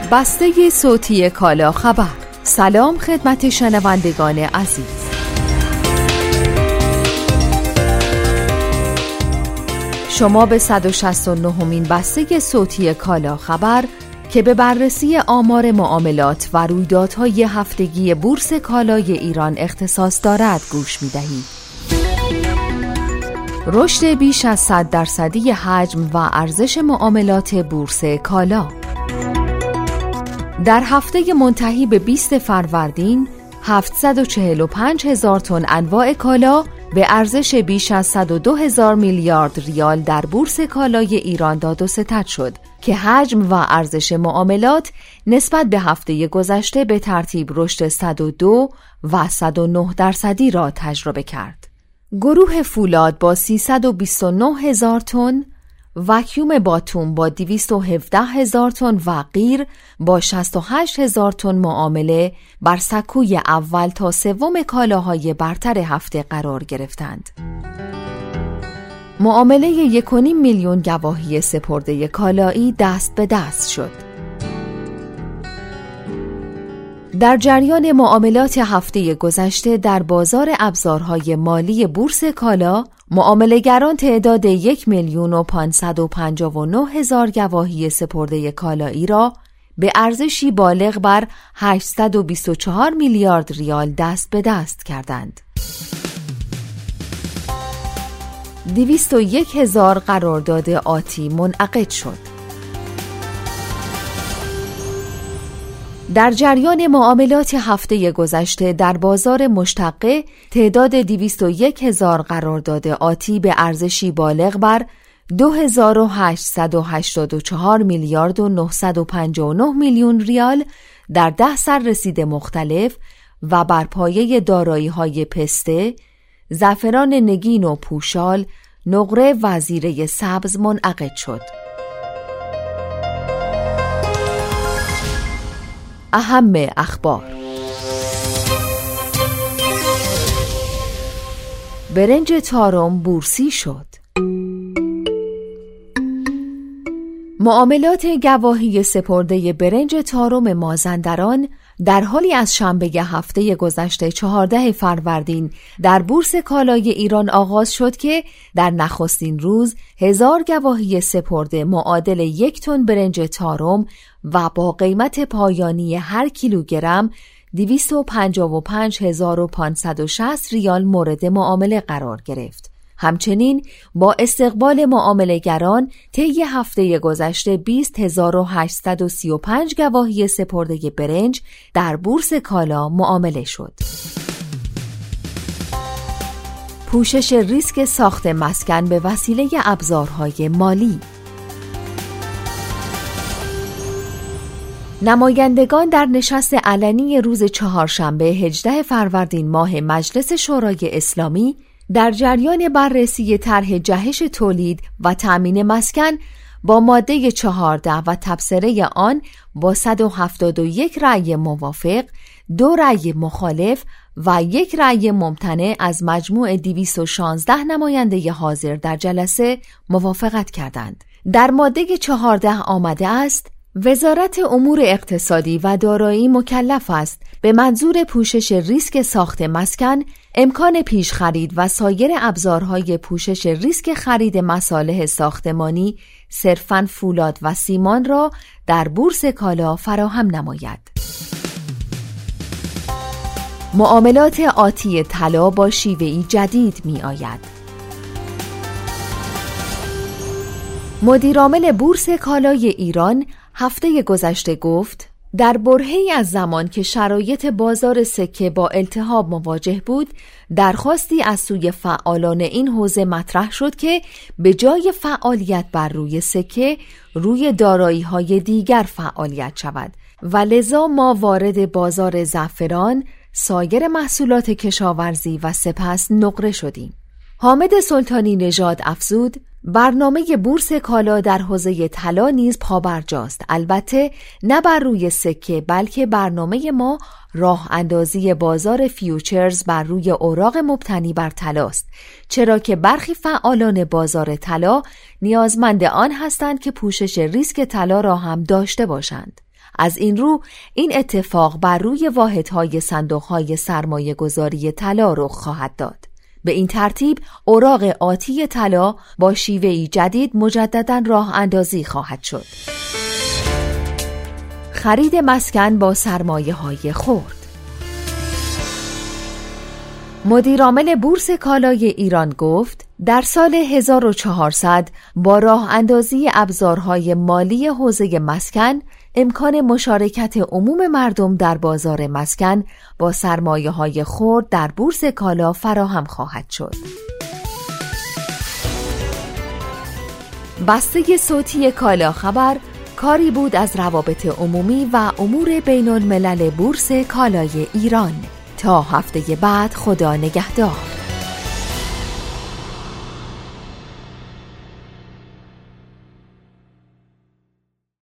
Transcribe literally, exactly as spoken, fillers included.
بسته صوتی کالا خبر. سلام خدمت شنوندگان عزیز. شما به صد و شصت و نهمین بسته صوتی کالا خبر که به بررسی آمار معاملات و رویدادهای هفتگی بورس کالای ایران اختصاص دارد گوش می‌دهید. رشد بیش از صد درصدی حجم و ارزش معاملات بورس کالا. در هفته منتهی به بیست فروردین هفتصد و چهل و پنج هزار تن انواع کالا به ارزش بیش از صد و دو هزار میلیارد ریال در بورس کالای ایران داد و ستد شد که حجم و ارزش معاملات نسبت به هفته گذشته به ترتیب رشد صد و دو و صد و نه درصدی را تجربه کرد. گروه فولاد با سیصد و بیست و نه هزار تن، واکیوم باتوم با دویست و هفده هزار تن و غیر با شصت و هشت هزار تن معامله بر سکوی اول تا سوم کالاهای برتر هفته قرار گرفتند. معامله یک و نیم میلیون گواهی سپرده کالایی دست به دست شد. در جریان معاملات هفته گذشته در بازار ابزارهای مالی بورس کالا، معامله‌گران تعداد یک میلیون و پانصد و پنجاه و نه هزار گواهی سپرده کالایی را به ارزشی بالغ بر هشتصد و بیست و چهار میلیارد ریال دست به دست کردند. دویست و یک هزار قرارداد آتی منعقد شد. در جریان معاملات هفته گذشته در بازار مشتقه تعداد دویست و یک هزار قرارداد آتی به ارزشی بالغ بر دو هزار و هشتصد و هشتاد و چهار میلیارد و نهصد و پنجاه و نه میلیون ریال در ده سررسید مختلف و بر پایه دارایی‌های پسته، زعفران نگین و پوشال، نقره و زیره سبز منعقد شد. اهم اخبار: برنج تارم بورسی شد. معاملات گواهی سپرده برنج تارم مازندران در حالی از شنبه هفته گذشته چهاردهم فروردین در بورس کالای ایران آغاز شد که در نخستین روز هزار گواهی سپرده معادل یک تن برنج تارم و با قیمت پایانی هر کیلوگرم دویست و پنجاه و پنج هزار و پانصد و شصت ریال مورد معامله قرار گرفت. همچنین با استقبال معامله‌گران طی هفته گذشته بیست هزار و هشتصد و سی و پنج گواهی سپرده برنج در بورس کالا معامله شد. پوشش ریسک ساخت مسکن به وسیله ابزارهای مالی. نمایندگان در نشست علنی روز چهارشنبه هجدهم فروردین ماه مجلس شورای اسلامی در جریان بررسی طرح جهش تولید و تأمین مسکن با ماده چهارده و تبصره آن با صد و هفتاد و یک رأی موافق، دو رأی مخالف و یک رأی ممتنع از مجموع دویست و شانزده نماینده حاضر در جلسه موافقت کردند. در ماده چهارده آمده است: وزارت امور اقتصادی و دارایی مکلف است به منظور پوشش ریسک ساخت مسکن امکان پیش خرید و سایر ابزارهای پوشش ریسک خرید مصالح ساختمانی صرفاً فولاد و سیمان را در بورس کالا فراهم نماید. معاملات آتی طلا با شیوه‌ای جدید می آید. مدیرعامل بورس کالای ایران هفته گذشته گفت در برهه‌ای از زمان که شرایط بازار سکه با التهاب مواجه بود، درخواستی از سوی فعالان این حوزه مطرح شد که به جای فعالیت بر روی سکه، روی دارایی‌های دیگر فعالیت شود و لذا ما وارد بازار زعفران، سایر محصولات کشاورزی و سپس نقره شدیم. حامد سلطانی نژاد افزود: برنامه بورس کالا در حوزه طلا نیز پابرجاست، البته نه بر روی سکه بلکه برنامه ما راه اندازی بازار فیوچرز بر روی اوراق مبتنی بر طلاست، چرا که برخی فعالان بازار طلا نیازمند آن هستند که پوشش ریسک طلا را هم داشته باشند. از این رو این اتفاق بر روی واحدهای صندوقهای سرمایه گذاری طلا رخ خواهد داد. به این ترتیب اوراق آتی طلا با شیوهی جدید مجدداً راه اندازی خواهد شد. خرید مسکن با سرمایه های خرد. مدیرعامل بورس کالای ایران گفت در سال هزار و چهارصد با راه اندازی ابزارهای مالی حوزه مسکن امکان مشارکت عموم مردم در بازار مسکن با سرمایه های خرد در بورس کالا فراهم خواهد شد. بسته صوتی کالا خبر کاری بود از روابط عمومی و امور بین الملل بورس کالای ایران. تا هفته بعد، خدا نگهدار.